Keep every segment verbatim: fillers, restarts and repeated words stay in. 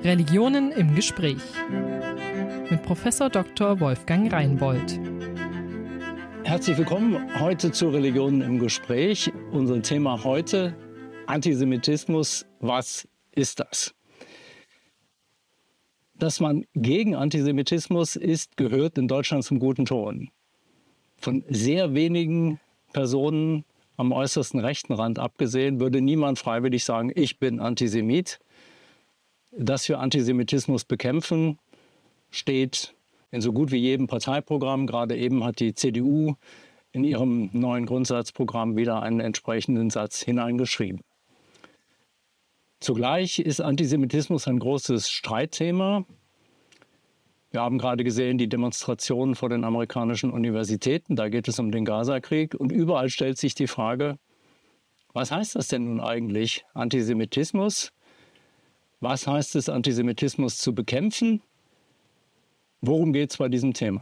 Religionen im Gespräch mit Professor Doktor Wolfgang Reinbold. Herzlich willkommen heute zu Religionen im Gespräch. Unser Thema heute: Antisemitismus. Was ist das? Dass man gegen Antisemitismus ist, gehört in Deutschland zum guten Ton. Von sehr wenigen Personen am äußersten rechten Rand abgesehen, würde niemand freiwillig sagen, ich bin Antisemit. Dass wir Antisemitismus bekämpfen, steht in so gut wie jedem Parteiprogramm. Gerade eben hat die C D U in ihrem neuen Grundsatzprogramm wieder einen entsprechenden Satz hineingeschrieben. Zugleich ist Antisemitismus ein großes Streitthema. Wir haben gerade gesehen die Demonstrationen vor den amerikanischen Universitäten. Da geht es um den Gaza-Krieg. Und überall stellt sich die Frage, was heißt das denn nun eigentlich, Antisemitismus? Was heißt es, Antisemitismus zu bekämpfen? Worum geht es bei diesem Thema?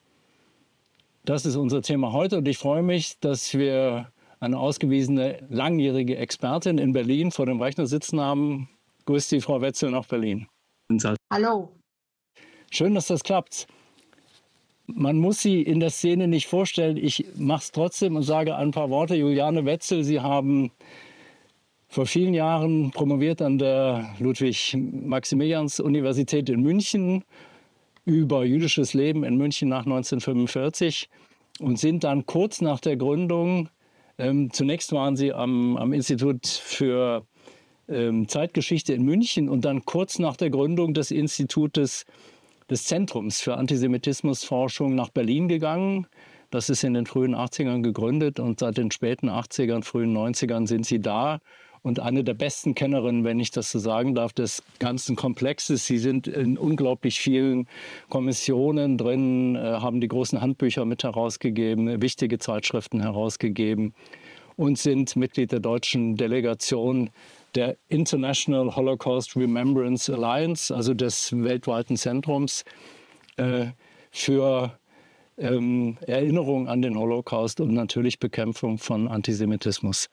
Das ist unser Thema heute und ich freue mich, dass wir eine ausgewiesene langjährige Expertin in Berlin vor dem Rechner sitzen haben. Grüß Sie, Frau Wetzel, nach Berlin. Hallo. Schön, dass das klappt. Man muss Sie in der Szene nicht vorstellen. Ich mache es trotzdem und sage ein paar Worte. Juliane Wetzel, Sie haben vor vielen Jahren promoviert an der Ludwig-Maximilians-Universität in München über jüdisches Leben in München nach neunzehnhundertfünfundvierzig und sind dann kurz nach der Gründung, ähm, zunächst waren Sie am, am Institut für ähm, Zeitgeschichte in München und dann kurz nach der Gründung des Institutes des Zentrums für Antisemitismusforschung nach Berlin gegangen. Das ist in den frühen achtzigern gegründet und seit den späten achtzigern, frühen neunzigern sind Sie da. Und eine der besten Kennerinnen, wenn ich das so sagen darf, des ganzen Komplexes. Sie sind in unglaublich vielen Kommissionen drin, haben die großen Handbücher mit herausgegeben, wichtige Zeitschriften herausgegeben und sind Mitglied der deutschen Delegation der International Holocaust Remembrance Alliance, also des weltweiten Zentrums äh, für ähm, Erinnerung an den Holocaust und natürlich Bekämpfung von Antisemitismus.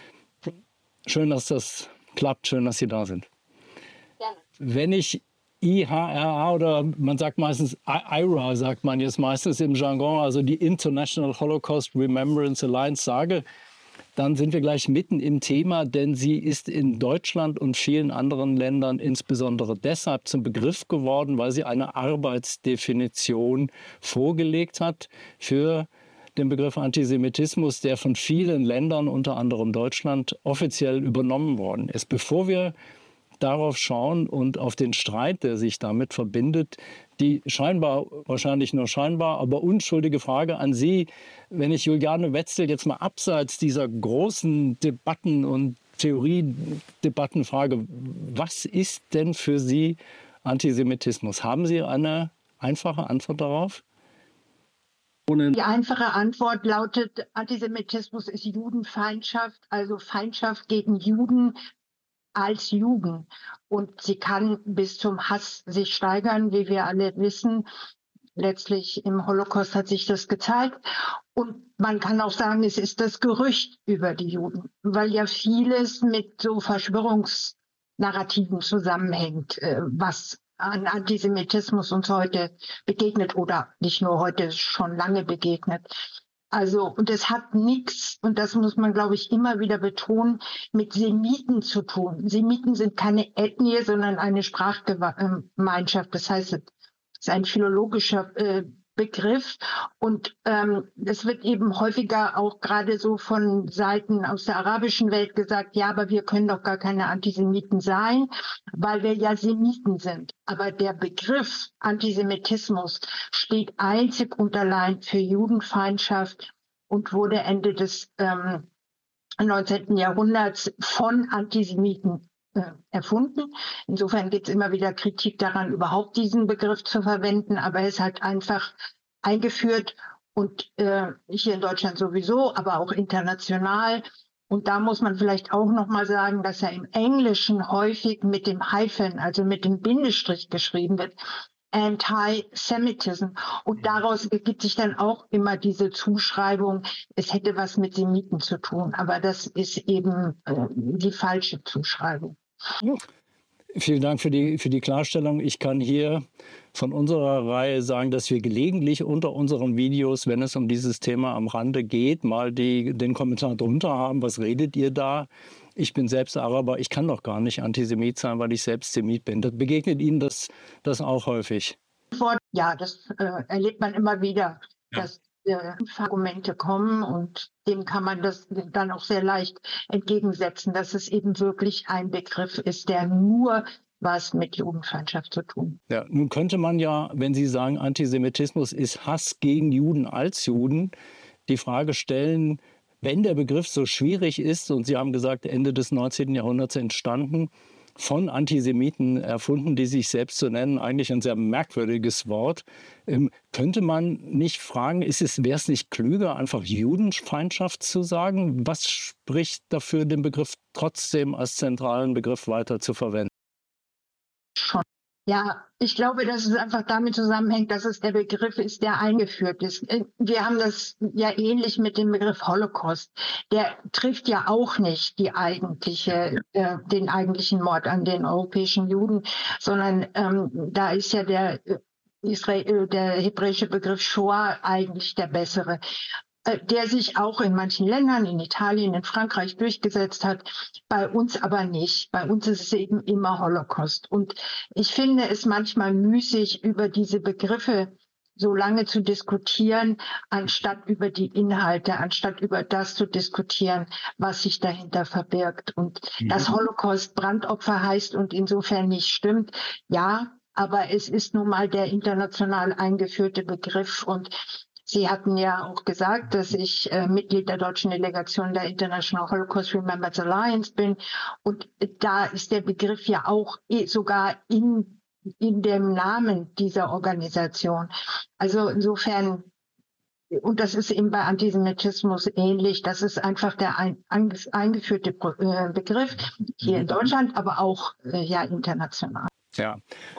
Schön, dass das klappt. Schön, dass Sie da sind. Gerne. Wenn ich I H R A oder man sagt meistens I R A, sagt man jetzt meistens im Jargon, also die International Holocaust Remembrance Alliance sage, dann sind wir gleich mitten im Thema, denn sie ist in Deutschland und vielen anderen Ländern insbesondere deshalb zum Begriff geworden, weil sie eine Arbeitsdefinition vorgelegt hat für den Begriff Antisemitismus, der von vielen Ländern, unter anderem Deutschland, offiziell übernommen worden ist. Bevor wir darauf schauen und auf den Streit, der sich damit verbindet, die scheinbar, wahrscheinlich nur scheinbar, aber unschuldige Frage an Sie, wenn ich Juliane Wetzel jetzt mal abseits dieser großen Debatten und Theoriedebatten frage, was ist denn für Sie Antisemitismus? Haben Sie eine einfache Antwort darauf? Die einfache Antwort lautet, Antisemitismus ist Judenfeindschaft, also Feindschaft gegen Juden als Juden. Und sie kann bis zum Hass sich steigern, wie wir alle wissen. Letztlich im Holocaust hat sich das gezeigt. Und man kann auch sagen, es ist das Gerücht über die Juden, weil ja vieles mit so Verschwörungsnarrativen zusammenhängt, was an Antisemitismus uns heute begegnet oder nicht nur heute, schon lange begegnet. Also, und es hat nichts, und das muss man, glaube ich, immer wieder betonen, mit Semiten zu tun. Semiten sind keine Ethnie, sondern eine Sprachgemeinschaft. Das heißt, es ist ein philologischer äh, Begriff und ähm, es wird eben häufiger auch gerade so von Seiten aus der arabischen Welt gesagt, ja, aber wir können doch gar keine Antisemiten sein, weil wir ja Semiten sind. Aber der Begriff Antisemitismus steht einzig und allein für Judenfeindschaft und wurde Ende des ähm, neunzehnten Jahrhunderts von Antisemiten äh, erfunden. Insofern gibt es immer wieder Kritik daran, überhaupt diesen Begriff zu verwenden, aber er ist halt einfach eingeführt und äh, hier in Deutschland sowieso, aber auch international. Und da muss man vielleicht auch noch mal sagen, dass er im Englischen häufig mit dem Hyphen, also mit dem Bindestrich geschrieben wird, Anti-Semitism. Und daraus ergibt sich dann auch immer diese Zuschreibung, es hätte was mit Semiten zu tun. Aber das ist eben äh, die falsche Zuschreibung. Vielen Dank für die, für die Klarstellung. Ich kann hier von unserer Reihe sagen, dass wir gelegentlich unter unseren Videos, wenn es um dieses Thema am Rande geht, mal die, den Kommentar drunter haben. Was redet ihr da? Ich bin selbst Araber, ich kann doch gar nicht Antisemit sein, weil ich selbst Semit bin. Das begegnet Ihnen das, das auch häufig? Ja, das äh, erlebt man immer wieder, ja. dass äh, Argumente kommen und dem kann man das dann auch sehr leicht entgegensetzen, dass es eben wirklich ein Begriff ist, der nur was mit Judenfeindschaft zu tun. Ja, nun könnte man ja, wenn Sie sagen, Antisemitismus ist Hass gegen Juden als Juden, die Frage stellen, wenn der Begriff so schwierig ist, und Sie haben gesagt, Ende des neunzehnten Jahrhunderts entstanden, von Antisemiten erfunden, die sich selbst so nennen, eigentlich ein sehr merkwürdiges Wort. Ähm, könnte man nicht fragen, ist es, wäre es nicht klüger, einfach Judenfeindschaft zu sagen? Was spricht dafür, den Begriff trotzdem als zentralen Begriff weiter zu verwenden? Schon. Ja, ich glaube, dass es einfach damit zusammenhängt, dass es der Begriff ist, der eingeführt ist. Wir haben das ja ähnlich mit dem Begriff Holocaust. Der trifft ja auch nicht die eigentliche, äh, den eigentlichen Mord an den europäischen Juden, sondern ähm, da ist ja der, Israel, der hebräische Begriff Shoah eigentlich der bessere, der sich auch in manchen Ländern, in Italien, in Frankreich durchgesetzt hat, bei uns aber nicht. Bei uns ist es eben immer Holocaust. Und ich finde es manchmal müßig, über diese Begriffe so lange zu diskutieren, anstatt über die Inhalte, anstatt über das zu diskutieren, was sich dahinter verbirgt. Und mhm. dass Holocaust Brandopfer heißt und insofern nicht stimmt, ja, aber es ist nun mal der international eingeführte Begriff und Sie hatten ja auch gesagt, dass ich äh, Mitglied der deutschen Delegation der International Holocaust Remembrance Alliance bin. Und da ist der Begriff ja auch sogar in, in dem Namen dieser Organisation. Also insofern, und das ist eben bei Antisemitismus ähnlich, das ist einfach der ein, ein, eingeführte Begriff hier in Deutschland, aber auch äh, ja international. Ja,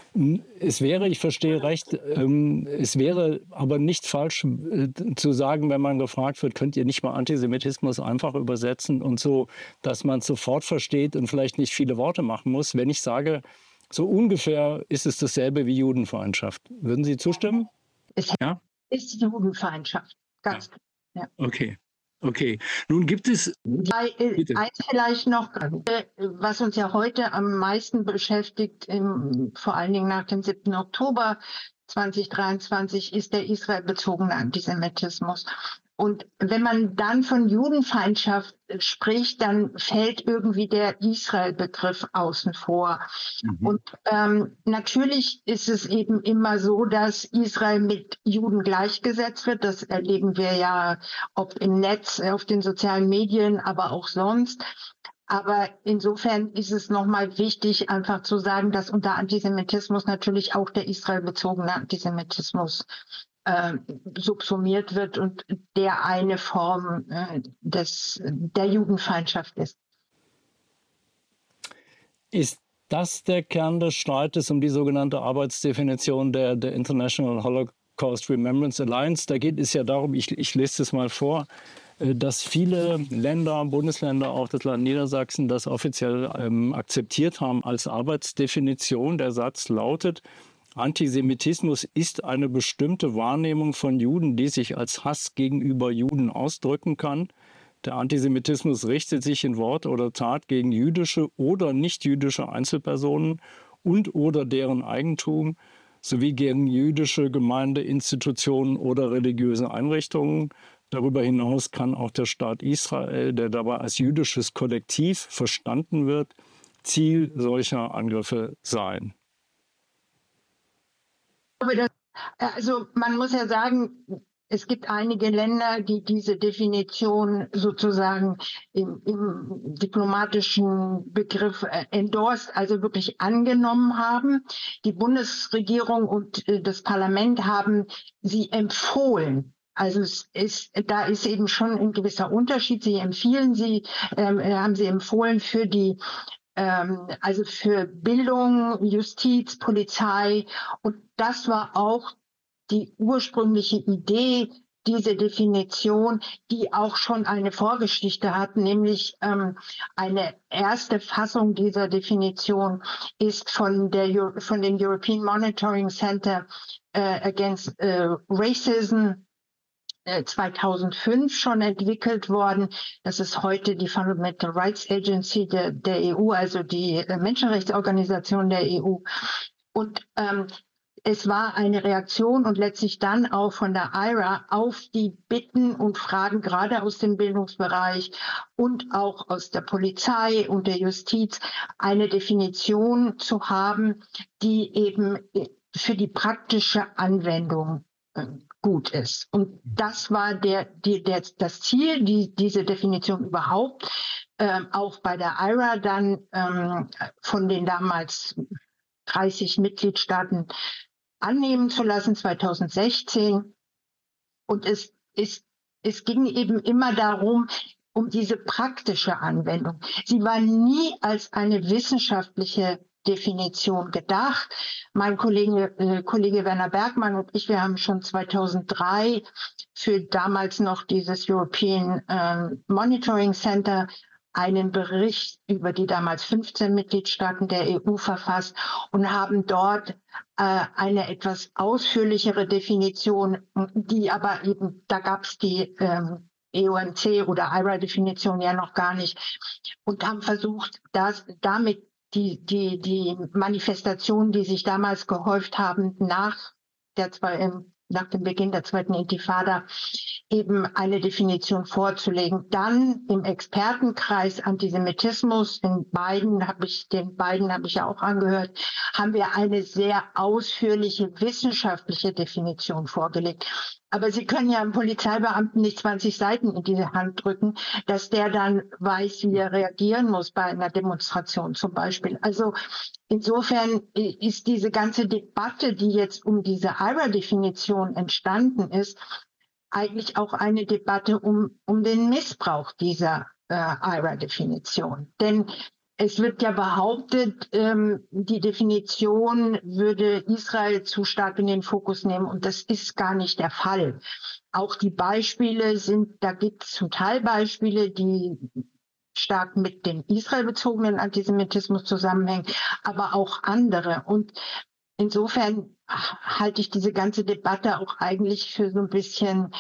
es wäre, ich verstehe recht, ähm, es wäre aber nicht falsch äh, zu sagen, wenn man gefragt wird, könnt ihr nicht mal Antisemitismus einfach übersetzen und so, dass man es sofort versteht und vielleicht nicht viele Worte machen muss. Wenn ich sage, so ungefähr ist es dasselbe wie Judenfeindschaft. Würden Sie zustimmen? Es ja? ist Judenfeindschaft, ganz klar. Ja. Ja. Okay. Okay, nun gibt es... Bitte. Eins vielleicht noch, was uns ja heute am meisten beschäftigt, im, vor allen Dingen nach dem siebten Oktober zweitausenddreiundzwanzig, ist der israelbezogene Antisemitismus. Und wenn man dann von Judenfeindschaft spricht, dann fällt irgendwie der Israel-Begriff außen vor. Mhm. Und ähm, natürlich ist es eben immer so, dass Israel mit Juden gleichgesetzt wird. Das erleben wir ja, ob im Netz, auf den sozialen Medien, aber auch sonst. Aber insofern ist es nochmal wichtig, einfach zu sagen, dass unter Antisemitismus natürlich auch der israelbezogene Antisemitismus Äh, subsumiert wird und der eine Form äh, des, der Judenfeindschaft ist. Ist das der Kern des Streites um die sogenannte Arbeitsdefinition der, der International Holocaust Remembrance Alliance? Da geht es ja darum, ich, ich lese es mal vor, äh, dass viele Länder, Bundesländer, auch das Land Niedersachsen, das offiziell ähm, akzeptiert haben als Arbeitsdefinition. Der Satz lautet: Antisemitismus ist eine bestimmte Wahrnehmung von Juden, die sich als Hass gegenüber Juden ausdrücken kann. Der Antisemitismus richtet sich in Wort oder Tat gegen jüdische oder nichtjüdische Einzelpersonen und oder deren Eigentum sowie gegen jüdische Gemeinde, Institutionen oder religiöse Einrichtungen. Darüber hinaus kann auch der Staat Israel, der dabei als jüdisches Kollektiv verstanden wird, Ziel solcher Angriffe sein. Also man muss ja sagen, es gibt einige Länder, die diese Definition sozusagen im, im diplomatischen Begriff endorsed, also wirklich angenommen haben. Die Bundesregierung und das Parlament haben sie empfohlen. Also es ist, da ist eben schon ein gewisser Unterschied. Sie empfehlen sie, äh, haben sie empfohlen für die also für Bildung, Justiz, Polizei. Und das war auch die ursprüngliche Idee diese Definition, die auch schon eine Vorgeschichte hat, nämlich ähm, eine erste Fassung dieser Definition ist von, der, von dem European Monitoring Center äh, Against äh, Racism äh, zweitausendfünf schon entwickelt worden. Das ist heute die Fundamental Rights Agency der, der E U, also die äh, Menschenrechtsorganisation der E U. Und ähm, es war eine Reaktion und letztlich dann auch von der I R A auf die Bitten und Fragen gerade aus dem Bildungsbereich und auch aus der Polizei und der Justiz, eine Definition zu haben, die eben für die praktische Anwendung äh, gut ist. Und das war der, die, der, das Ziel, die, diese Definition überhaupt äh, auch bei der I R A dann ähm, von den damals dreißig Mitgliedstaaten annehmen zu lassen, zweitausendsechzehn. Und es, es, es ging eben immer darum, um diese praktische Anwendung. Sie war nie als eine wissenschaftliche Definition gedacht. Mein Kollege, äh, Kollege Werner Bergmann und ich, wir haben schon zweitausenddrei für damals noch dieses European äh, Monitoring Center einen Bericht über die damals fünfzehn Mitgliedstaaten der E U verfasst und haben dort äh, eine etwas ausführlichere Definition, die aber eben, da gab es die ähm, E U M C oder I R A-Definition ja noch gar nicht, und haben versucht, das damit die, die, die Manifestationen, die sich damals gehäuft haben nach der zwei, nach dem Beginn der zweiten Intifada, eben eine Definition vorzulegen. Dann im Expertenkreis Antisemitismus, in beiden habe ich, den beiden habe ich ja auch angehört, haben wir eine sehr ausführliche wissenschaftliche Definition vorgelegt. Aber Sie können ja einem Polizeibeamten nicht zwanzig Seiten in diese Hand drücken, dass der dann weiß, wie er reagieren muss bei einer Demonstration zum Beispiel. Also insofern ist diese ganze Debatte, die jetzt um diese I R A-Definition entstanden ist, eigentlich auch eine Debatte um, um den Missbrauch dieser äh, I R A-Definition. Denn es wird ja behauptet, ähm, die Definition würde Israel zu stark in den Fokus nehmen, und das ist gar nicht der Fall. Auch die Beispiele sind, da gibt es zum Teil Beispiele, die stark mit dem israelbezogenen Antisemitismus zusammenhängen, aber auch andere. Und insofern halte ich diese ganze Debatte auch eigentlich für so ein bisschen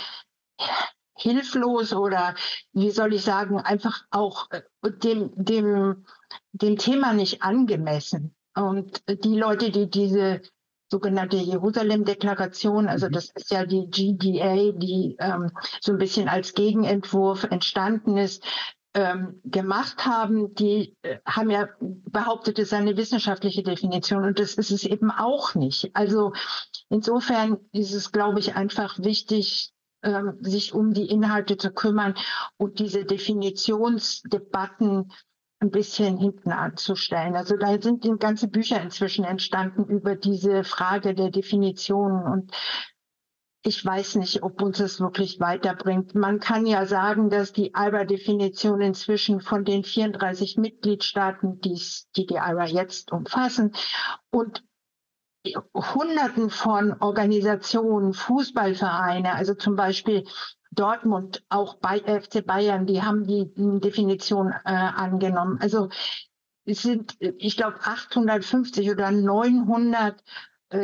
hilflos oder, wie soll ich sagen, einfach auch dem, dem, dem Thema nicht angemessen. Und die Leute, die diese sogenannte Jerusalem-Deklaration, also das ist ja die G D A, die ähm, so ein bisschen als Gegenentwurf entstanden ist, ähm, gemacht haben, die äh, haben ja behauptet, es sei eine wissenschaftliche Definition, und das ist es eben auch nicht. Also insofern ist es, glaube ich, einfach wichtig, ähm, sich um die Inhalte zu kümmern und diese Definitionsdebatten ein bisschen hinten anzustellen. Also da sind ganze Bücher inzwischen entstanden über diese Frage der Definitionen, und ich weiß nicht, ob uns das wirklich weiterbringt. Man kann ja sagen, dass die I R A-Definition inzwischen von den vierunddreißig Mitgliedstaaten, die die, die I R A jetzt umfassen, und Hunderten von Organisationen, Fußballvereine, also zum Beispiel Dortmund, auch bei F C Bayern, die haben die Definition äh, angenommen. Also es sind, ich glaube, achthundertfünfzig oder neunhundert äh,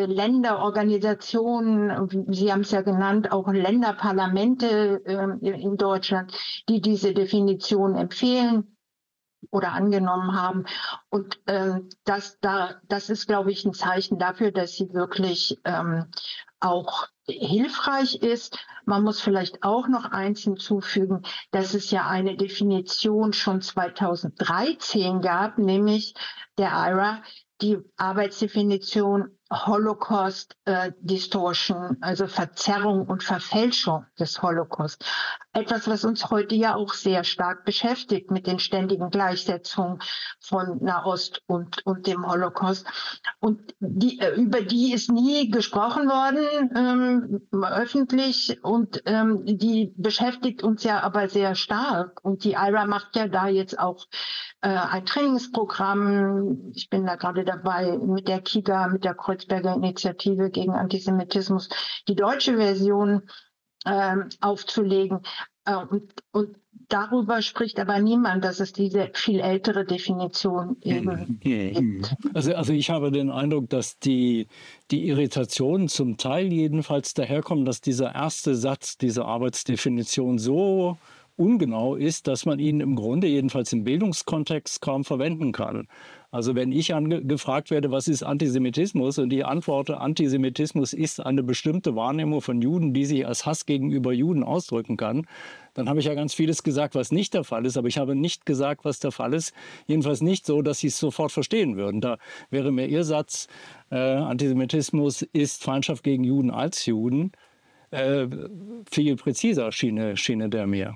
Länderorganisationen, Sie haben es ja genannt, auch Länderparlamente äh, in Deutschland, die diese Definition empfehlen oder angenommen haben. Und ähm, das, da, das ist, glaube ich, ein Zeichen dafür, dass sie wirklich ähm, auch hilfreich ist. Man muss vielleicht auch noch eins hinzufügen, dass es ja eine Definition schon zweitausenddreizehn gab, nämlich der I R A, die Arbeitsdefinition Holocaust äh, Distortion, also Verzerrung und Verfälschung des Holocaust. Etwas, was uns heute ja auch sehr stark beschäftigt mit den ständigen Gleichsetzungen von Nahost und, und dem Holocaust. Und die, über die ist nie gesprochen worden, ähm, öffentlich, und ähm, die beschäftigt uns ja aber sehr stark. Und die I R A macht ja da jetzt auch äh, ein Trainingsprogramm. Ich bin da gerade dabei mit der KIGA, mit der Kreuzberger Initiative gegen Antisemitismus, die deutsche Version ähm, aufzulegen. Äh, und, und darüber spricht aber niemand, dass es diese viel ältere Definition eben gibt. Also, also ich habe den Eindruck, dass die, die Irritationen zum Teil jedenfalls daherkommen, dass dieser erste Satz dieser Arbeitsdefinition so ungenau ist, dass man ihn im Grunde jedenfalls im Bildungskontext kaum verwenden kann. Also wenn ich gefragt werde, was ist Antisemitismus, und ich antworte, Antisemitismus ist eine bestimmte Wahrnehmung von Juden, die sich als Hass gegenüber Juden ausdrücken kann, dann habe ich ja ganz vieles gesagt, was nicht der Fall ist, aber ich habe nicht gesagt, was der Fall ist. Jedenfalls nicht so, dass Sie es sofort verstehen würden. Da wäre mir Ihr Satz, äh, Antisemitismus ist Feindschaft gegen Juden als Juden, äh, viel präziser schiene, schiene der mir.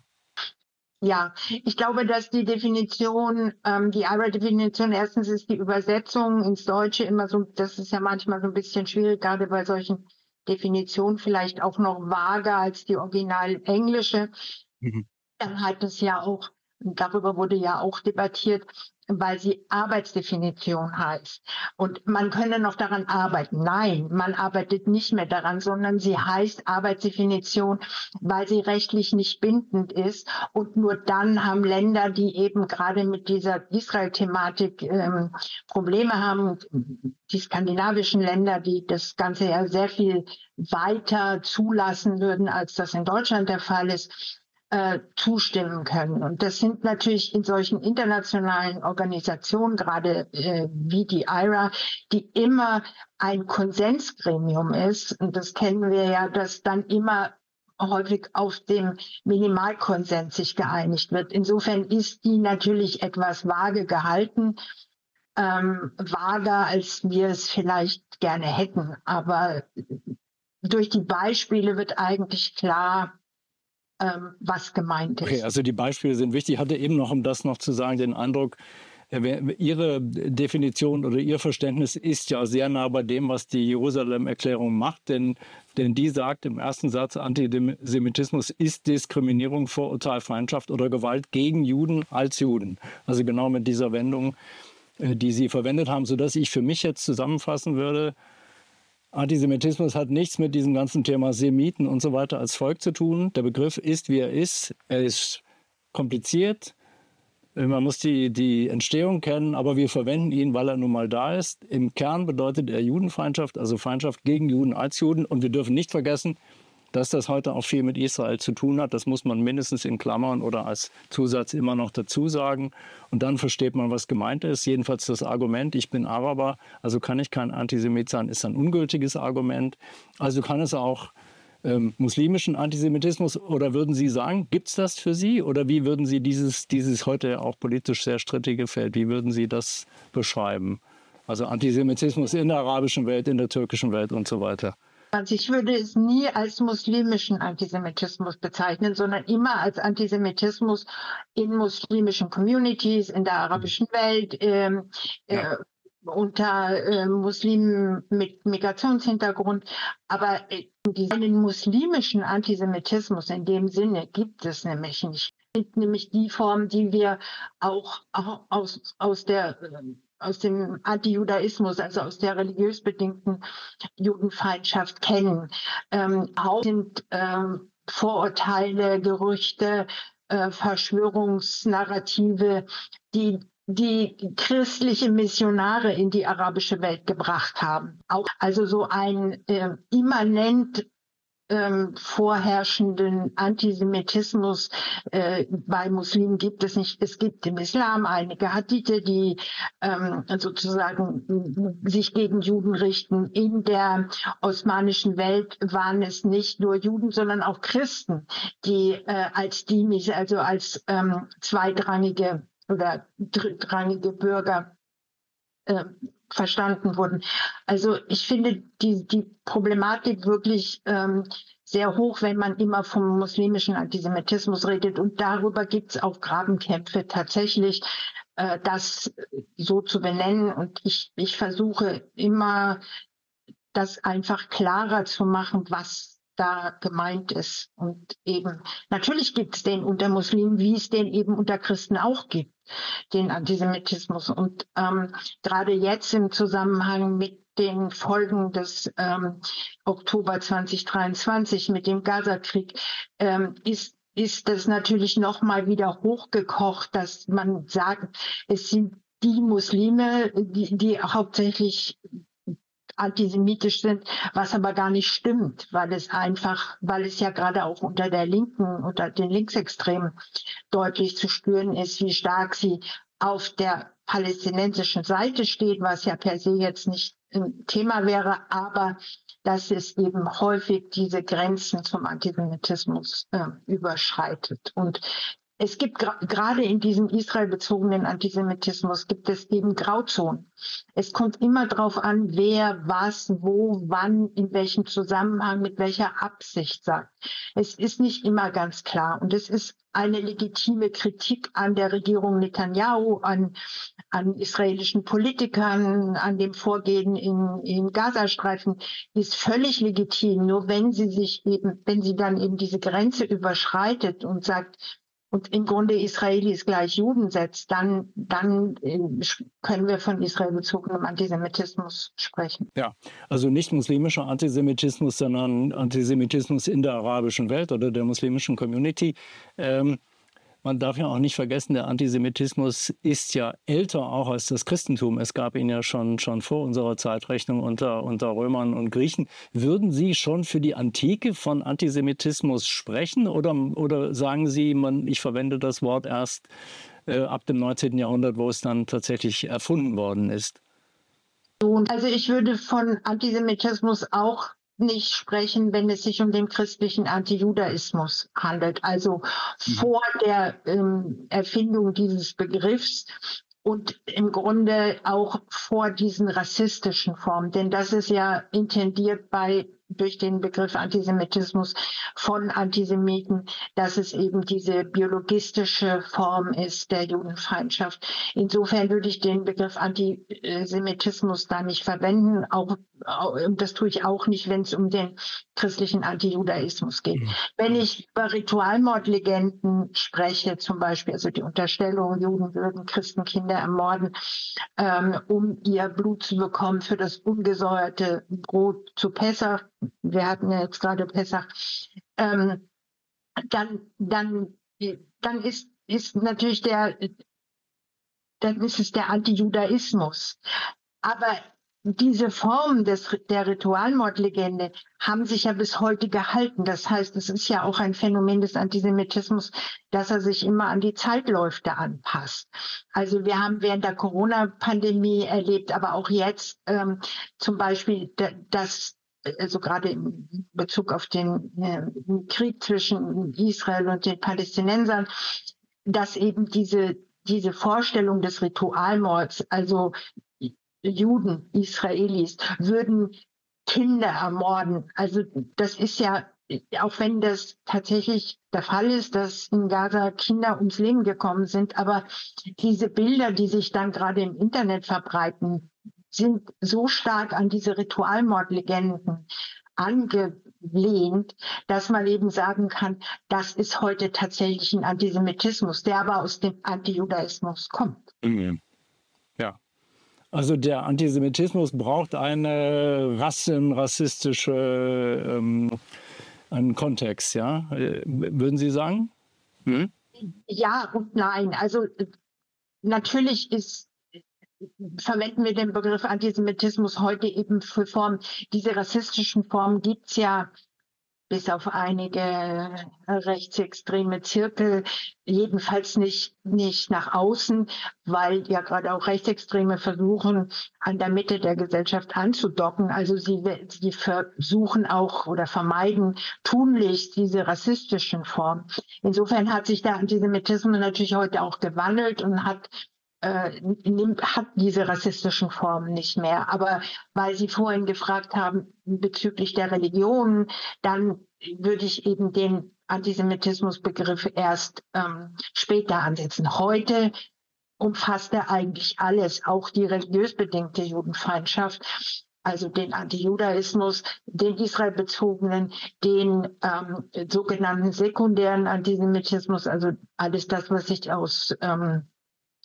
Ja, ich glaube, dass die Definition, ähm, die I R A-Definition, erstens ist die Übersetzung ins Deutsche immer so, das ist ja manchmal so ein bisschen schwierig, gerade bei solchen Definitionen vielleicht auch noch vager als die original englische. Mhm. Dann hat es ja auch, darüber wurde ja auch debattiert, weil sie Arbeitsdefinition heißt. Und man könne noch daran arbeiten. Nein, man arbeitet nicht mehr daran, sondern sie heißt Arbeitsdefinition, weil sie rechtlich nicht bindend ist. Und nur dann haben Länder, die eben gerade mit dieser Israel-Thematik ähm, Probleme haben, die skandinavischen Länder, die das Ganze ja sehr viel weiter zulassen würden, als das in Deutschland der Fall ist, Äh, zustimmen können. Und das sind natürlich in solchen internationalen Organisationen, gerade äh, wie die I R A, die immer ein Konsensgremium ist. Und das kennen wir ja, dass dann immer häufig auf dem Minimalkonsens sich geeinigt wird. Insofern ist die natürlich etwas vage gehalten, ähm, vager, als wir es vielleicht gerne hätten. Aber durch die Beispiele wird eigentlich klar, was gemeint ist. Okay, also die Beispiele sind wichtig. Ich hatte eben noch, um das noch zu sagen, den Eindruck, Ihre Definition oder Ihr Verständnis ist ja sehr nah bei dem, was die Jerusalem-Erklärung macht, denn, denn die sagt im ersten Satz, Antisemitismus ist Diskriminierung, Vorurteil, Feindschaft oder Gewalt gegen Juden als Juden. Also genau mit dieser Wendung, die Sie verwendet haben, sodass ich für mich jetzt zusammenfassen würde, Antisemitismus hat nichts mit diesem ganzen Thema Semiten und so weiter als Volk zu tun. Der Begriff ist, wie er ist. Er ist kompliziert. Man muss die, die Entstehung kennen, aber wir verwenden ihn, weil er nun mal da ist. Im Kern bedeutet er Judenfeindschaft, also Feindschaft gegen Juden als Juden. Und wir dürfen nicht vergessen, dass das heute auch viel mit Israel zu tun hat. Das muss man mindestens in Klammern oder als Zusatz immer noch dazu sagen. Und dann versteht man, was gemeint ist. Jedenfalls das Argument, ich bin Araber, also kann ich kein Antisemit sein, ist ein ungültiges Argument. Also kann es auch ähm, muslimischen Antisemitismus, oder würden Sie sagen, gibt es das für Sie? Oder wie würden Sie dieses, dieses heute auch politisch sehr strittige Feld, wie würden Sie das beschreiben? Also Antisemitismus in der arabischen Welt, in der türkischen Welt und so weiter. Also ich würde es nie als muslimischen Antisemitismus bezeichnen, sondern immer als Antisemitismus in muslimischen Communities, in der arabischen Welt, ähm, ja. äh, unter äh, Muslimen mit Migrationshintergrund. Aber äh, einen muslimischen Antisemitismus in dem Sinne gibt es nämlich nicht. Es gibt nämlich die Form, die wir auch, auch aus, aus der äh, aus dem Antijudaismus, also aus der religiös bedingten Judenfeindschaft kennen. Ähm, auch sind ähm, Vorurteile, Gerüchte, äh, Verschwörungsnarrative, die die christliche Missionare in die arabische Welt gebracht haben. Auch also so ein äh, immanent Ähm, vorherrschenden Antisemitismus äh, bei Muslimen gibt es nicht. Es gibt im Islam einige Hadithe, die ähm, sozusagen sich gegen Juden richten. In der osmanischen Welt waren es nicht nur Juden, sondern auch Christen, die äh, als Dhimis, also als ähm, zweitrangige oder drittrangige Bürger äh, verstanden wurden. Also ich finde die, die Problematik wirklich ähm, sehr hoch, wenn man immer vom muslimischen Antisemitismus redet. Und darüber gibt es auch Grabenkämpfe tatsächlich, äh, das so zu benennen. Und ich, ich versuche immer, das einfach klarer zu machen, was da gemeint ist. Und eben, natürlich gibt es den unter Muslimen, wie es den eben unter Christen auch gibt. den Antisemitismus. Und ähm, gerade jetzt im Zusammenhang mit den Folgen des ähm, Oktober zwanzig dreiundzwanzig, mit dem Gazakrieg, ähm, ist ist das natürlich noch mal wieder hochgekocht, dass man sagt, es sind die Muslime, die, die hauptsächlich antisemitisch sind, was aber gar nicht stimmt, weil es einfach, weil es ja gerade auch unter der Linken, unter den Linksextremen deutlich zu spüren ist, wie stark sie auf der palästinensischen Seite steht, was ja per se jetzt nicht ein Thema wäre, aber dass es eben häufig diese Grenzen zum Antisemitismus äh, überschreitet. Und es gibt gerade in diesem israelbezogenen Antisemitismus gibt es eben Grauzonen. Es kommt immer darauf an, wer was, wo, wann, in welchem Zusammenhang, mit welcher Absicht sagt. Es ist nicht immer ganz klar. Und es ist eine legitime Kritik an der Regierung Netanyahu, an, an israelischen Politikern, an dem Vorgehen im, im Gazastreifen, ist völlig legitim. Nur wenn sie sich eben, wenn sie dann eben diese Grenze überschreitet und sagt, und im Grunde Israelis gleich Juden setzt, dann, dann können wir von israelbezogenem Antisemitismus sprechen. Ja, also nicht muslimischer Antisemitismus, sondern Antisemitismus in der arabischen Welt oder der muslimischen Community. Ähm, man darf ja auch nicht vergessen, der Antisemitismus ist ja älter auch als das Christentum. Es gab ihn ja schon, schon vor unserer Zeitrechnung unter, unter Römern und Griechen. Würden Sie schon für die Antike von Antisemitismus sprechen oder, oder sagen Sie, man, ich verwende das Wort erst äh, ab dem neunzehnten Jahrhundert, wo es dann tatsächlich erfunden worden ist? Also ich würde von Antisemitismus auch nicht sprechen, wenn es sich um den christlichen Antijudaismus handelt, also mhm. vor der ähm, Erfindung dieses Begriffs und im Grunde auch vor diesen rassistischen Formen, denn das ist ja intendiert bei durch den Begriff Antisemitismus von Antisemiten, dass es eben diese biologistische Form ist der Judenfeindschaft. Insofern würde ich den Begriff Antisemitismus da nicht verwenden. Auch, das tue ich auch nicht, wenn es um den christlichen Antijudaismus geht. Mhm. Wenn ich über Ritualmordlegenden spreche, zum Beispiel, also die Unterstellung, Juden würden Christenkinder ermorden, ähm, um ihr Blut zu bekommen für das ungesäuerte Brot zu Pessach, wir hatten ja jetzt gerade Pessach, ähm, dann, dann, dann ist, ist natürlich der, dann ist es der Antijudaismus. Aber diese Formen des, der Ritualmordlegende haben sich ja bis heute gehalten. Das heißt, es ist ja auch ein Phänomen des Antisemitismus, dass er sich immer an die Zeitläufe anpasst. Also wir haben während der Corona-Pandemie erlebt, aber auch jetzt ähm, zum Beispiel, dass also gerade in Bezug auf den äh, Krieg zwischen Israel und den Palästinensern, dass eben diese, diese Vorstellung des Ritualmords, also Juden, Israelis, würden Kinder ermorden. Also das ist ja, auch wenn das tatsächlich der Fall ist, dass in Gaza Kinder ums Leben gekommen sind, aber diese Bilder, die sich dann gerade im Internet verbreiten, sind so stark an diese Ritualmordlegenden angelehnt, dass man eben sagen kann, das ist heute tatsächlich ein Antisemitismus, der aber aus dem Antijudaismus kommt. Mhm. Ja. Also der Antisemitismus braucht eine rassenrassistische ähm, einen Kontext, ja? Würden Sie sagen? Hm? Ja und nein. Also natürlich ist verwenden wir den Begriff Antisemitismus heute eben für Formen. Diese rassistischen Formen gibt es ja bis auf einige rechtsextreme Zirkel, jedenfalls nicht, nicht nach außen, weil ja gerade auch Rechtsextreme versuchen, an der Mitte der Gesellschaft anzudocken. Also sie, sie versuchen auch oder vermeiden tunlichst diese rassistischen Formen. Insofern hat sich der Antisemitismus natürlich heute auch gewandelt und hat Äh, nimmt, hat diese rassistischen Formen nicht mehr. Aber weil Sie vorhin gefragt haben bezüglich der Religion, dann würde ich eben den Antisemitismusbegriff erst ähm, später ansetzen. Heute umfasst er eigentlich alles, auch die religiös bedingte Judenfeindschaft, also den Antijudaismus, den israelbezogenen, den ähm, sogenannten sekundären Antisemitismus, also alles das, was sich aus ähm,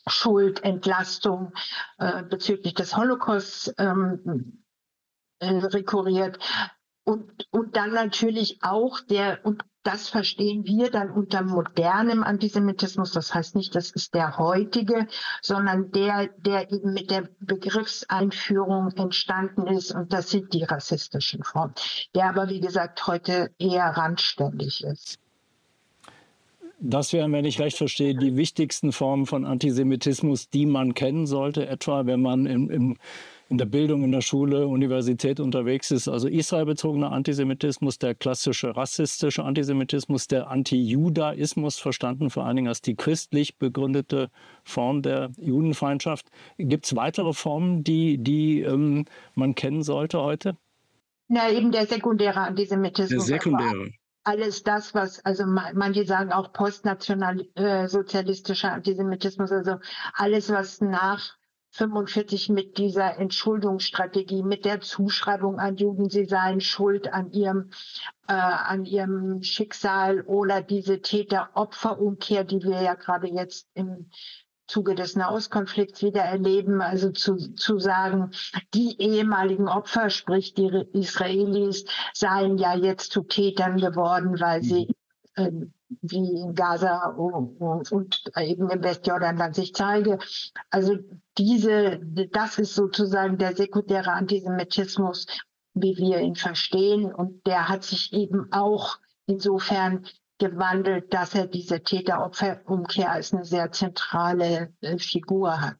Schuld, Entlastung äh, bezüglich des Holocaust ähm, äh, rekurriert. Und, und dann natürlich auch der, und das verstehen wir dann unter modernem Antisemitismus, das heißt nicht, das ist der heutige, sondern der, der eben mit der Begriffseinführung entstanden ist, und das sind die rassistischen Formen, der aber, wie gesagt, heute eher randständig ist. Das wären, wenn ich recht verstehe, die wichtigsten Formen von Antisemitismus, die man kennen sollte, etwa wenn man im, im in der Bildung, in der Schule, Universität unterwegs ist. Also israelbezogener Antisemitismus, der klassische rassistische Antisemitismus, der Antijudaismus, verstanden vor allen Dingen als die christlich begründete Form der Judenfeindschaft. Gibt es weitere Formen, die, die ähm, man kennen sollte heute? Na, eben der sekundäre Antisemitismus. Der sekundäre. Alles das, was, also manche sagen auch postnationalsozialistischer äh, Antisemitismus, also alles, was nach fünfundvierzig mit dieser Entschuldungsstrategie, mit der Zuschreibung an Juden, sie seien schuld an ihrem, äh, an ihrem Schicksal, oder diese Täter-Opfer-Umkehr, die wir ja gerade jetzt im Zuge des Nahostkonflikts wieder erleben, also zu, zu sagen, die ehemaligen Opfer, sprich die Israelis, seien ja jetzt zu Tätern geworden, weil sie äh, wie in Gaza und eben im Westjordanland sich zeige. Also diese, das ist sozusagen der sekundäre Antisemitismus, wie wir ihn verstehen. Und der hat sich eben auch insofern gewandelt, dass er diese Täter-Opfer-Umkehr als eine sehr zentrale äh, Figur hat.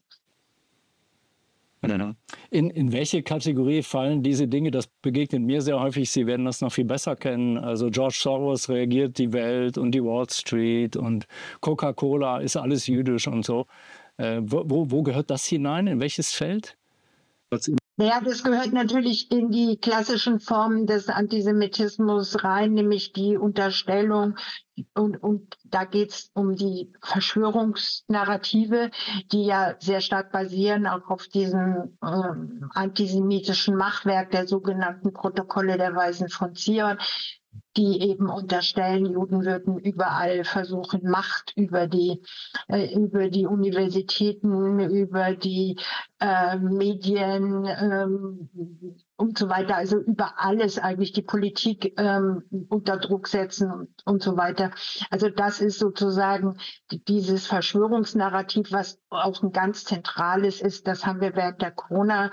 In, in welche Kategorie fallen diese Dinge? Das begegnet mir sehr häufig. Sie werden das noch viel besser kennen. Also George Soros reagiert die Welt und die Wall Street und Coca-Cola ist alles jüdisch und so. Äh, wo, wo gehört das hinein? In welches Feld? Ja, das gehört natürlich in die klassischen Formen des Antisemitismus rein, nämlich die Unterstellung, und, und da geht es um die Verschwörungsnarrative, die ja sehr stark basieren auch auf diesem äh, antisemitischen Machwerk der sogenannten Protokolle der Weisen von Zion, die eben unterstellen, Juden würden überall versuchen, Macht über die, äh, über die Universitäten, über die äh, Medien ähm, und so weiter, also über alles eigentlich die Politik ähm, unter Druck setzen und, und so weiter. Also das ist sozusagen dieses Verschwörungsnarrativ, was auch ein ganz zentrales ist. Das haben wir während der Corona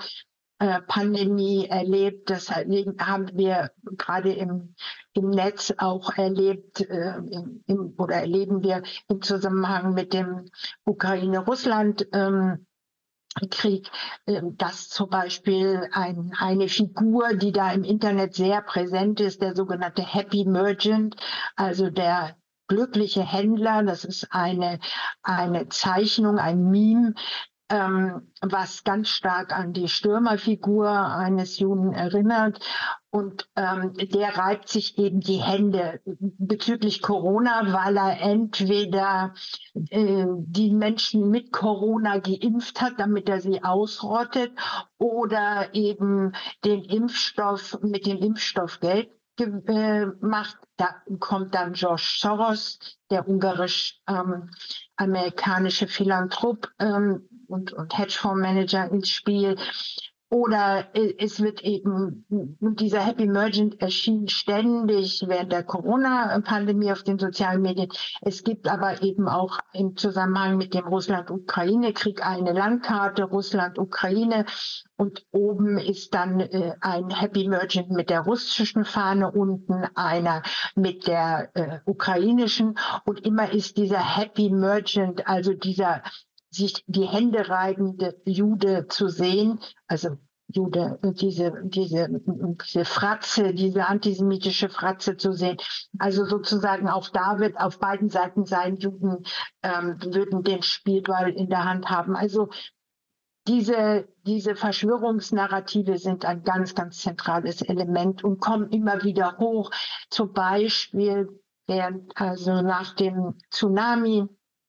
Pandemie erlebt. Das haben wir gerade im, im Netz auch erlebt äh, im, oder erleben wir im Zusammenhang mit dem Ukraine-Russland ähm, Krieg, äh, dass zum Beispiel ein, eine Figur, die da im Internet sehr präsent ist, der sogenannte Happy Merchant, also der glückliche Händler, das ist eine, eine Zeichnung, ein Meme, Ähm, was ganz stark an die Stürmerfigur eines Juden erinnert. Und ähm, der reibt sich eben die Hände bezüglich Corona, weil er entweder äh, die Menschen mit Corona geimpft hat, damit er sie ausrottet, oder eben den Impfstoff mit dem Impfstoff Geld gemacht. Da kommt dann George Soros, der ungarisch-amerikanische ähm, Philanthrop ähm, und, und Hedgefondsmanager ins Spiel. Oder es wird eben, dieser Happy Merchant erschien ständig während der Corona-Pandemie auf den sozialen Medien. Es gibt aber eben auch im Zusammenhang mit dem Russland-Ukraine-Krieg eine Landkarte, Russland-Ukraine. Und oben ist dann äh, ein Happy Merchant mit der russischen Fahne, unten einer mit der äh, ukrainischen. Und immer ist dieser Happy Merchant, also dieser sich die Hände reibende Jude zu sehen, also Jude, diese, diese, diese Fratze, diese antisemitische Fratze zu sehen. Also sozusagen auch da wird auf beiden Seiten sein, Juden ähm, würden den Spielball in der Hand haben. Also diese, diese Verschwörungsnarrative sind ein ganz, ganz zentrales Element und kommen immer wieder hoch. Zum Beispiel während, also nach dem Tsunami,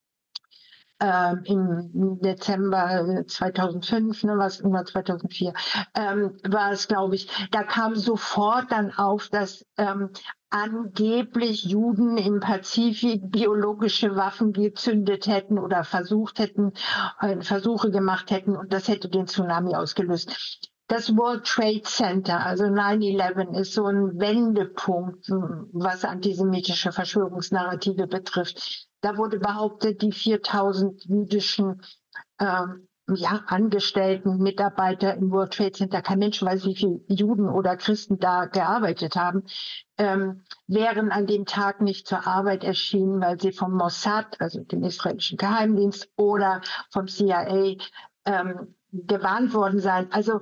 Ähm, im Dezember zweitausendfünf, ne, was immer zweitausendvier, ähm, war es, glaube ich, da kam sofort dann auf, dass ähm, angeblich Juden im Pazifik biologische Waffen gezündet hätten oder versucht hätten, äh, Versuche gemacht hätten und das hätte den Tsunami ausgelöst. Das World Trade Center, also neun elf, ist so ein Wendepunkt, was antisemitische Verschwörungsnarrative betrifft. Da wurde behauptet, die viertausend jüdischen ähm, ja, Angestellten, Mitarbeiter im World Trade Center, kein Mensch weiß, wie viele Juden oder Christen da gearbeitet haben, ähm, wären an dem Tag nicht zur Arbeit erschienen, weil sie vom Mossad, also dem israelischen Geheimdienst, oder vom C I A ähm, gewarnt worden seien. Also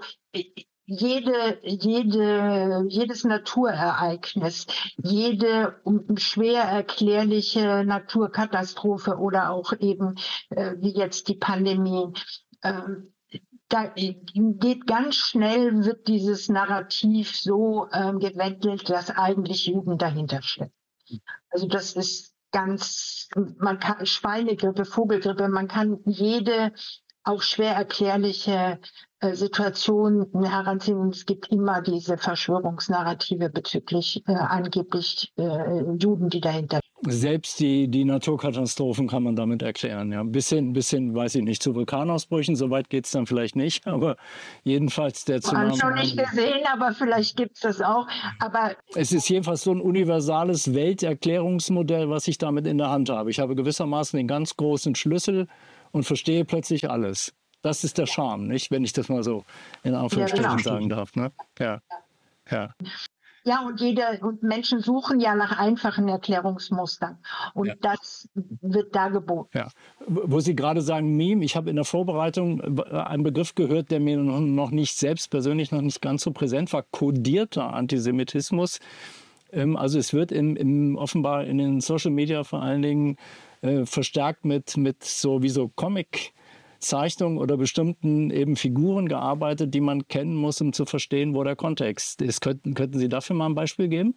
jede, jede, jedes Naturereignis, jede schwer erklärliche Naturkatastrophe oder auch eben äh, wie jetzt die Pandemie, ähm, da geht ganz schnell, wird dieses Narrativ so ähm, gewandelt, dass eigentlich Juden dahinter stecken. Also das ist ganz, man kann Schweinegrippe, Vogelgrippe, man kann jede auch schwer erklärliche äh, Situationen heranziehen. Es gibt immer diese Verschwörungsnarrative bezüglich äh, angeblich äh, Juden, die dahinter. Selbst die, die Naturkatastrophen kann man damit erklären. Ja. Ein bisschen, bisschen, weiß ich nicht, zu Vulkanausbrüchen, so weit geht es dann vielleicht nicht, aber jedenfalls der Tsunami. Ich habe schon nicht gesehen, aber vielleicht gibt es das auch. Aber es ist jedenfalls so ein universales Welterklärungsmodell, was ich damit in der Hand habe. Ich habe gewissermaßen den ganz großen Schlüssel und verstehe plötzlich alles. Das ist der Charme, nicht? Wenn ich das mal so in Anführungsstrichen ja, genau. sagen darf. Ne? Ja. Ja. Ja, und jeder und Menschen suchen ja nach einfachen Erklärungsmustern. Und ja. das wird da geboten. Ja. Wo Sie gerade sagen, Meme, ich habe in der Vorbereitung einen Begriff gehört, der mir noch nicht selbst persönlich noch nicht ganz so präsent war, kodierter Antisemitismus. Also es wird im, im, offenbar in den Social Media vor allen Dingen äh, verstärkt mit, mit so wie so Comic-Zeichnungen oder bestimmten eben Figuren gearbeitet, die man kennen muss, um zu verstehen, wo der Kontext ist. Könnten, könnten Sie dafür mal ein Beispiel geben?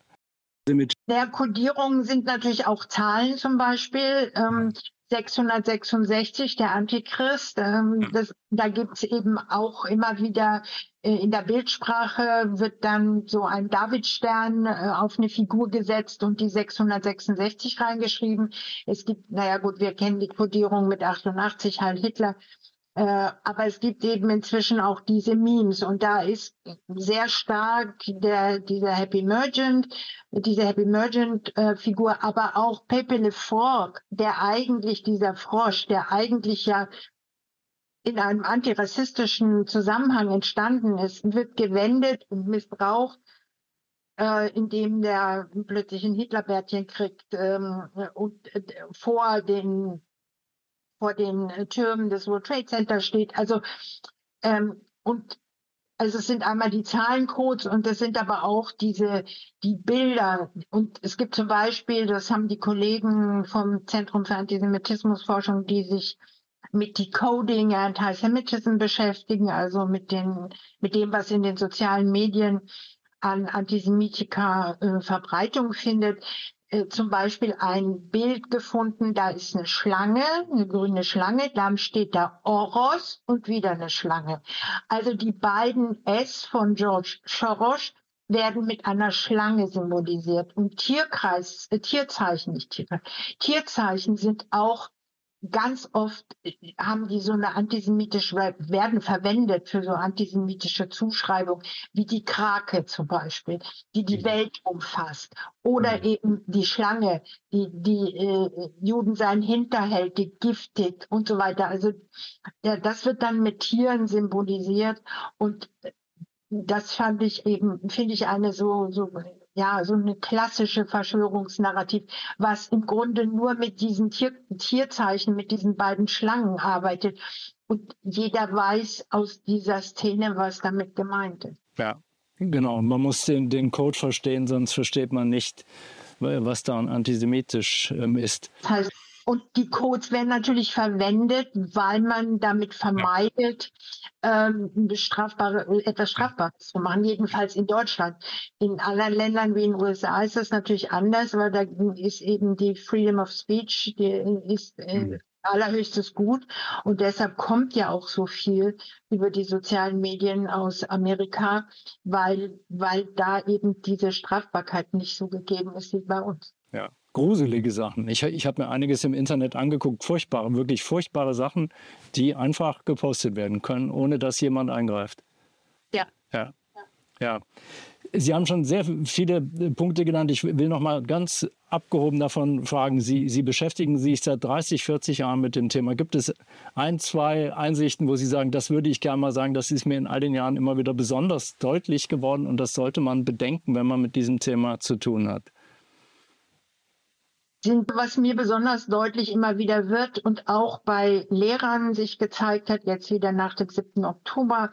Der Kodierungen sind natürlich auch Zahlen zum Beispiel. Ähm, sechshundertsechsundsechzig, der Antichrist. Ähm, das, da gibt es eben auch immer wieder äh, in der Bildsprache wird dann so ein Davidstern äh, auf eine Figur gesetzt und die sechshundertsechsundsechzig reingeschrieben. Es gibt, naja gut, wir kennen die Kodierung mit achtundachtzig, Heil Hitler. Äh, aber es gibt eben inzwischen auch diese Memes und da ist sehr stark der, dieser Happy Merchant, diese Happy Merchant äh, Figur, aber auch Pepe Le Frog, der eigentlich dieser Frosch, der eigentlich ja in einem antirassistischen Zusammenhang entstanden ist, wird gewendet und missbraucht, äh, indem der plötzlich ein Hitlerbärtchen kriegt ähm, und äh, vor den vor den Türmen des World Trade Center steht. Also ähm, und also es sind einmal die Zahlencodes und es sind aber auch diese die Bilder. Und es gibt zum Beispiel, das haben die Kollegen vom Zentrum für Antisemitismusforschung, die sich mit Decoding Antisemitism beschäftigen, also mit den mit dem, was in den sozialen Medien an Antisemitika äh, Verbreitung findet. Zum Beispiel ein Bild gefunden, da ist eine Schlange, eine grüne Schlange, dann steht da Oros und wieder eine Schlange. Also die beiden S von George Soros werden mit einer Schlange symbolisiert. Und Tierkreis, äh, Tierzeichen, nicht Tierkreis, Tierzeichen sind auch ganz oft, haben die so eine antisemitische, werden verwendet für so antisemitische Zuschreibung, wie die Krake zum Beispiel, die die Welt umfasst. Oder eben die Schlange, die, die äh, Juden seien hinterhältig, giftig und so weiter. Also ja, das wird dann mit Tieren symbolisiert und das fand ich eben, finde ich eine so, so, ja, so eine klassische Verschwörungsnarrativ, was im Grunde nur mit diesen Tier, Tierzeichen, mit diesen beiden Schlangen arbeitet. Und jeder weiß aus dieser Szene, was damit gemeint ist. Ja, genau. Man muss den, den Code verstehen, sonst versteht man nicht, was da antisemitisch ähm, ist. Das heißt, und die Codes werden natürlich verwendet, weil man damit vermeidet, ähm, strafbare, etwas Strafbares zu machen, jedenfalls in Deutschland. In anderen Ländern wie in den U S A ist das natürlich anders, weil da ist eben die Freedom of Speech, die ist äh, allerhöchstes Gut. Und deshalb kommt ja auch so viel über die sozialen Medien aus Amerika, weil, weil da eben diese Strafbarkeit nicht so gegeben ist wie bei uns. Ja, gruselige Sachen. Ich, ich habe mir einiges im Internet angeguckt, furchtbare, wirklich furchtbare Sachen, die einfach gepostet werden können, ohne dass jemand eingreift. Ja. Ja. Ja. Sie haben schon sehr viele Punkte genannt. Ich will noch mal ganz abgehoben davon fragen. Sie, Sie beschäftigen sich seit dreißig, vierzig Jahren mit dem Thema. Gibt es ein, zwei Einsichten, wo Sie sagen, das würde ich gerne mal sagen, das ist mir in all den Jahren immer wieder besonders deutlich geworden und das sollte man bedenken, wenn man mit diesem Thema zu tun hat? Was mir besonders deutlich immer wieder wird und auch bei Lehrern sich gezeigt hat, jetzt wieder nach dem siebten Oktober,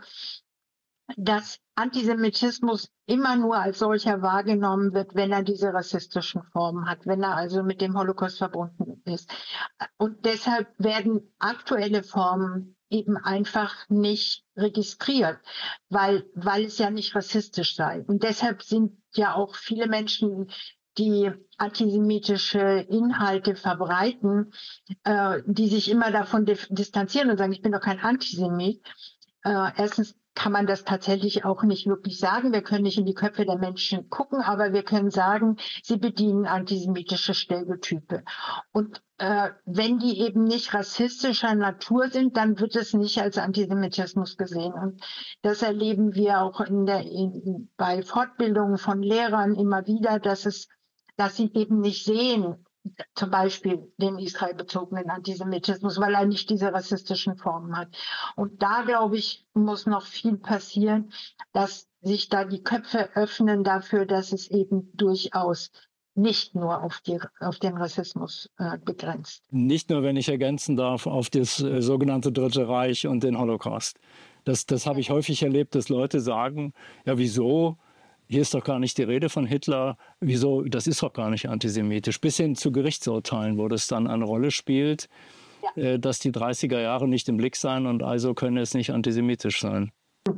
dass Antisemitismus immer nur als solcher wahrgenommen wird, wenn er diese rassistischen Formen hat, wenn er also mit dem Holocaust verbunden ist. Und deshalb werden aktuelle Formen eben einfach nicht registriert, weil, weil es ja nicht rassistisch sei. Und deshalb sind ja auch viele Menschen, die antisemitische Inhalte verbreiten, äh, die sich immer davon distanzieren und sagen, ich bin doch kein Antisemit. Äh, erstens kann man das tatsächlich auch nicht wirklich sagen. Wir können nicht in die Köpfe der Menschen gucken, aber wir können sagen, sie bedienen antisemitische Stereotype. Und äh, wenn die eben nicht rassistischer Natur sind, dann wird es nicht als Antisemitismus gesehen. Und das erleben wir auch in der, in, bei Fortbildungen von Lehrern immer wieder, dass es, dass sie eben nicht sehen, zum Beispiel den israelbezogenen Antisemitismus, weil er nicht diese rassistischen Formen hat. Und da, glaube ich, muss noch viel passieren, dass sich da die Köpfe öffnen dafür, dass es eben durchaus nicht nur auf, die, auf den Rassismus äh, begrenzt. Nicht nur, wenn ich ergänzen darf, auf das äh, sogenannte Dritte Reich und den Holocaust. Das, das habe ich häufig erlebt, dass Leute sagen, ja wieso? Hier ist doch gar nicht die Rede von Hitler. Wieso? Das ist doch gar nicht antisemitisch. Bis hin zu Gerichtsurteilen, wo das dann eine Rolle spielt, ja. äh, dass die dreißiger Jahre nicht im Blick seien und also könne es nicht antisemitisch sein.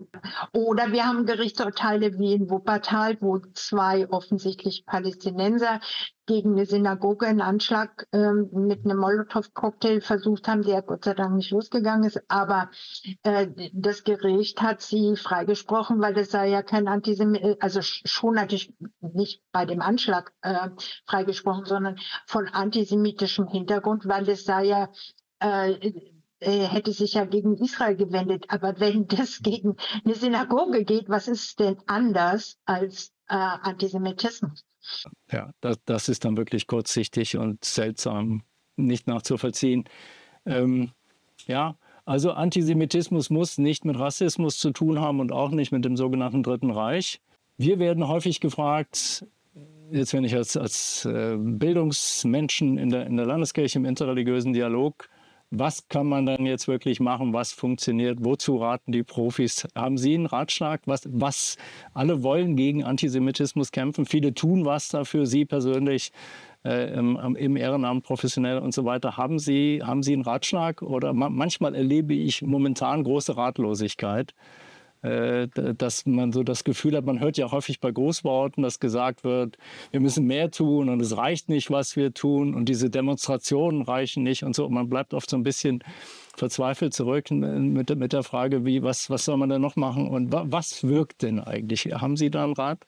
Oder wir haben Gerichtsurteile wie in Wuppertal, wo zwei offensichtlich Palästinenser gegen eine Synagoge einen Anschlag ähm, mit einem Molotow-Cocktail versucht haben, der Gott sei Dank nicht losgegangen ist. Aber äh, das Gericht hat sie freigesprochen, weil das sei ja kein Antisemitismus, also schon natürlich nicht bei dem Anschlag äh, freigesprochen, sondern von antisemitischem Hintergrund, weil es sei ja äh, hätte sich ja gegen Israel gewendet. Aber wenn das gegen eine Synagoge geht, was ist denn anders als äh, Antisemitismus? Ja, das, das ist dann wirklich kurzsichtig und seltsam, nicht nachzuvollziehen. Ähm, ja, also Antisemitismus muss nicht mit Rassismus zu tun haben und auch nicht mit dem sogenannten Dritten Reich. Wir werden häufig gefragt, jetzt wenn ich als, als äh, Bildungsmenschen in der, in der Landeskirche im interreligiösen Dialog, was kann man dann jetzt wirklich machen? Was funktioniert? Wozu raten die Profis? Haben Sie einen Ratschlag? Was, was alle wollen gegen Antisemitismus kämpfen? Viele tun was dafür. Sie persönlich äh, im, im Ehrenamt, professionell und so weiter. Haben Sie, haben Sie einen Ratschlag? Oder ma manchmal erlebe ich momentan große Ratlosigkeit, äh, dass man so das Gefühl hat, man hört ja häufig bei Großworten, dass gesagt wird, wir müssen mehr tun und es reicht nicht, was wir tun und diese Demonstrationen reichen nicht und so. Und man bleibt oft so ein bisschen verzweifelt zurück mit, mit der Frage, wie, was, was soll man denn noch machen und wa was wirkt denn eigentlich? Haben Sie da einen Rat?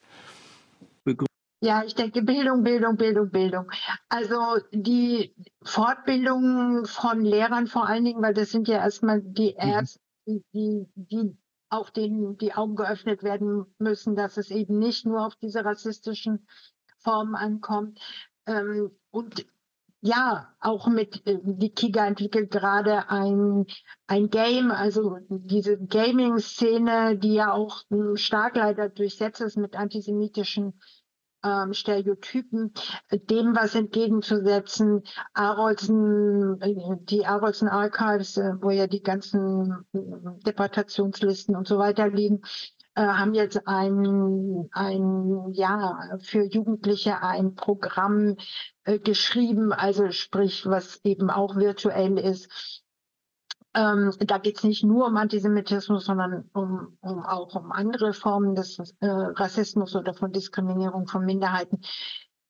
Ja, ich denke Bildung, Bildung, Bildung, Bildung. Also die Fortbildung von Lehrern vor allen Dingen, weil das sind ja erstmal die Ärzte, die, die, die auch denen die Augen geöffnet werden müssen, dass es eben nicht nur auf diese rassistischen Formen ankommt. Ähm, und ja, auch mit, äh, die KIGA entwickelt gerade ein, ein Game, also diese Gaming-Szene, die ja auch äh, stark leider durchsetzt ist mit antisemitischen ähm, Stereotypen, dem was entgegenzusetzen. Arolsen, die Arolsen Archives, wo ja die ganzen Deportationslisten und so weiter liegen, äh, haben jetzt ein, ein ja, für Jugendliche ein Programm äh, geschrieben, also sprich, was eben auch virtuell ist. Ähm, da geht es nicht nur um Antisemitismus, sondern um, um auch um andere Formen des äh, Rassismus oder von Diskriminierung von Minderheiten.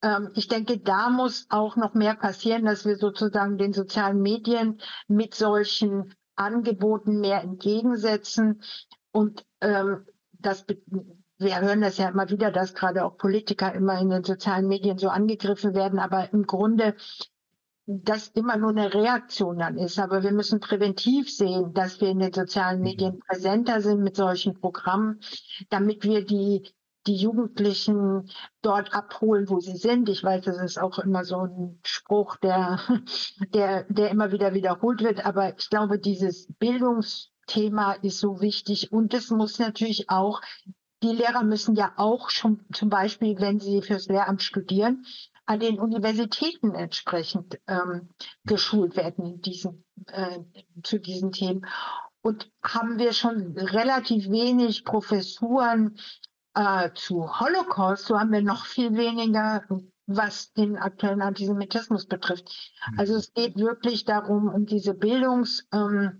ähm, ich denke, da muss auch noch mehr passieren, dass wir sozusagen den sozialen Medien mit solchen Angeboten mehr entgegensetzen. Und ähm, das, wir hören das ja immer wieder, dass gerade auch Politiker immer in den sozialen Medien so angegriffen werden, aber im Grunde das immer nur eine Reaktion dann ist. Aber wir müssen präventiv sehen, dass wir in den sozialen Medien präsenter sind mit solchen Programmen, damit wir die, die Jugendlichen dort abholen, wo sie sind. Ich weiß, das ist auch immer so ein Spruch, der, der, der immer wieder wiederholt wird. Aber ich glaube, dieses Bildungsthema ist so wichtig. Und es muss natürlich auch, die Lehrer müssen ja auch schon zum Beispiel, wenn sie fürs Lehramt studieren, an den Universitäten entsprechend ähm, geschult werden in diesen, äh, zu diesen Themen. Und haben wir schon relativ wenig Professuren äh, zu Holocaust, so haben wir noch viel weniger, was den aktuellen Antisemitismus betrifft. Also es geht wirklich darum, um diese Bildungs... Ähm,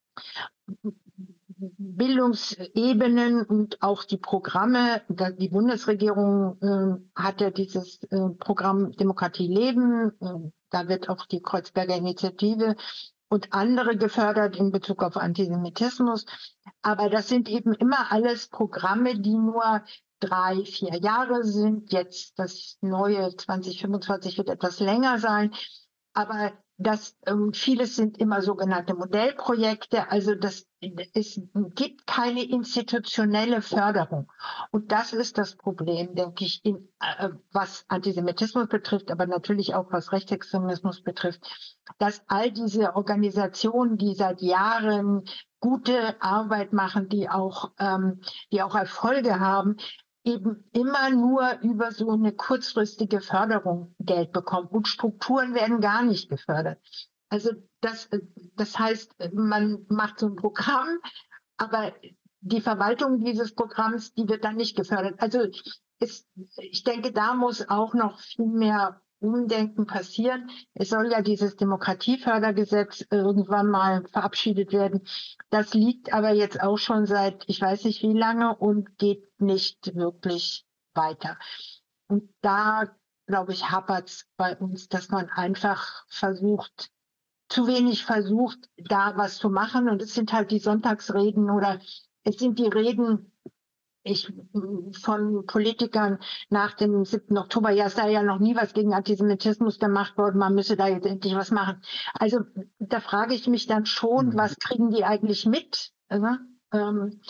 Bildungsebenen und auch die Programme. Die Bundesregierung äh, hat ja dieses äh, Programm Demokratie leben. Äh, da wird auch die Kreuzberger Initiative und andere gefördert in Bezug auf Antisemitismus. Aber das sind eben immer alles Programme, die nur drei, vier Jahre sind. Jetzt das neue zwanzig fünfundzwanzig wird etwas länger sein. Aber das, ähm, vieles sind immer sogenannte Modellprojekte, also das, es gibt keine institutionelle Förderung. Und das ist das Problem, denke ich, in, äh, was Antisemitismus betrifft, aber natürlich auch was Rechtsextremismus betrifft, dass all diese Organisationen, die seit Jahren gute Arbeit machen, die auch, ähm, die auch Erfolge haben, eben immer nur über so eine kurzfristige Förderung Geld bekommen und Strukturen werden gar nicht gefördert. Also das, das heißt, man macht so ein Programm, aber die Verwaltung dieses Programms, die wird dann nicht gefördert. Also es, ich denke, da muss auch noch viel mehr Umdenken passieren. Es soll ja dieses Demokratiefördergesetz irgendwann mal verabschiedet werden. Das liegt aber jetzt auch schon seit, ich weiß nicht wie lange und geht nicht wirklich weiter. Und da, glaube ich, hapert es bei uns, dass man einfach versucht, zu wenig versucht, da was zu machen. Und es sind halt die Sonntagsreden oder es sind die Reden, Ich, von Politikern nach dem siebten Oktober, ja, es sei ja noch nie was gegen Antisemitismus gemacht worden, man müsse da jetzt endlich was machen. Also da frage ich mich dann schon, was kriegen die eigentlich mit? Also, ähm,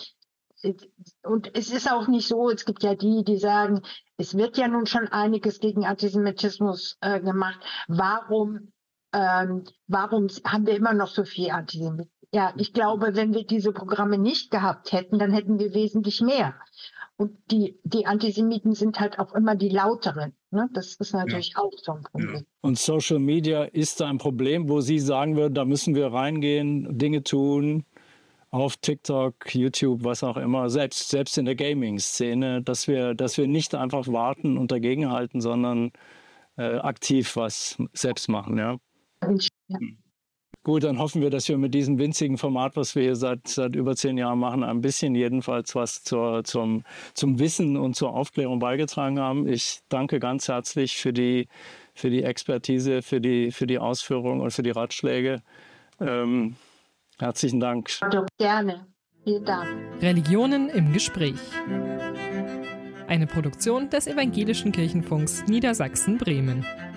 und es ist auch nicht so, es gibt ja die, die sagen, es wird ja nun schon einiges gegen Antisemitismus äh, gemacht. Warum, ähm, warum haben wir immer noch so viel Antisemitismus? Ja, ich glaube, wenn wir diese Programme nicht gehabt hätten, dann hätten wir wesentlich mehr. Und die, die Antisemiten sind halt auch immer die lauteren. Ne? Das ist natürlich ja auch so ein Problem. Ja. Und Social Media ist ein Problem, wo Sie sagen würden, da müssen wir reingehen, Dinge tun, auf TikTok, YouTube, was auch immer, selbst, selbst in der Gaming-Szene, dass wir, dass wir nicht einfach warten und dagegenhalten, sondern äh, aktiv was selbst machen. Ja? Ja. Gut, dann hoffen wir, dass wir mit diesem winzigen Format, was wir hier seit, seit über zehn Jahren machen, ein bisschen jedenfalls was zur, zum, zum Wissen und zur Aufklärung beigetragen haben. Ich danke ganz herzlich für die, für die Expertise, für die, für die Ausführungen und für die Ratschläge. Ähm, herzlichen Dank. Gerne. Vielen Dank. Religionen im Gespräch. Eine Produktion des Evangelischen Kirchenfunks Niedersachsen-Bremen.